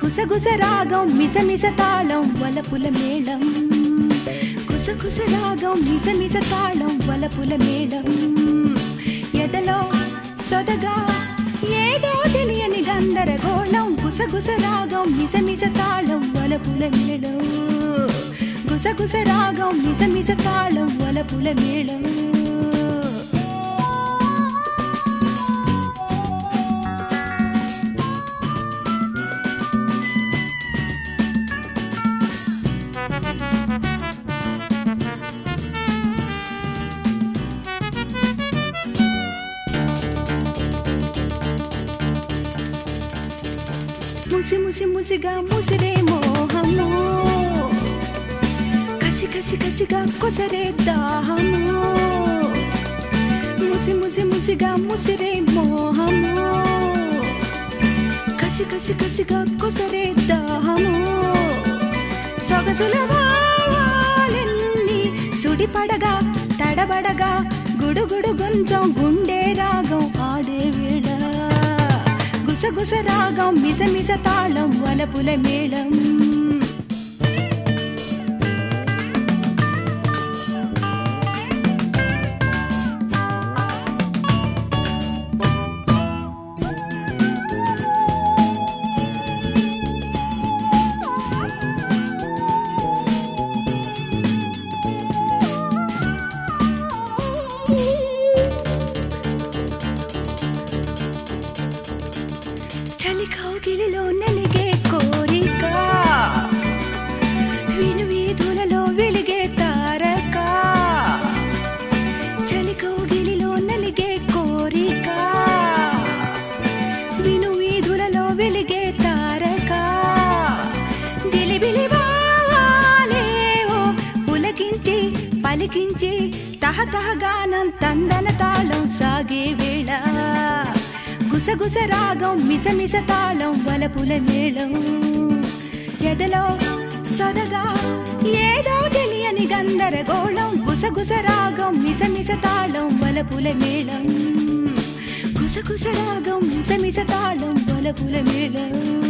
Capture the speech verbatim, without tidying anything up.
గుసగుస రాగం మిస మిస తాళం వలపుల మేళం గుసగుస రాగం మిస మిస తాళం వలపుల మేళం ఎదలో సొదగా ఏదో తెలియని గందరగోళం గుసగుస రాగం మిస మిస తాళం వలపుల మేళం గుసగుస రాగం మిస మిస తాళం వలపుల మేళం ముసి ముసి ముసిగా ముసిరే మోహము కసి కసి కసిగా కొసరే దాహము ముసి ముసి ముసిగా ముసిరే మోహము కసి కసి కసిగా కొసరే దాహము సొగసుల వాలెన్ని సుడిపడగా తడబడగా గుడుగుడు గొంతం గుండె రాగం ఆడే వేళ గుసగుస రాగం మిస మిస తాళం వలపుల మేళం చలి కౌగిలిలో నలిగే కోరిక విను వీధులలో వెలిగే తారక చలి కౌగిలిలో నలిగే కోరిక విను వీధులలో వెలిగే తారక దిలిబిలి వాలేవో పులకించి పలికించి తహతహ గానం తందన తాళం సాగే వేళ గుసగుస రాగం మిస మిస తాళం వలపుల మేళం ఎదలో సొదగా ఏదో తెలియని గందరగోళం గుసగుస రాగం మిస మిస తాళం వలపుల మేళం గుసగుస రాగం మిస మిస తాళం వలపుల మేళం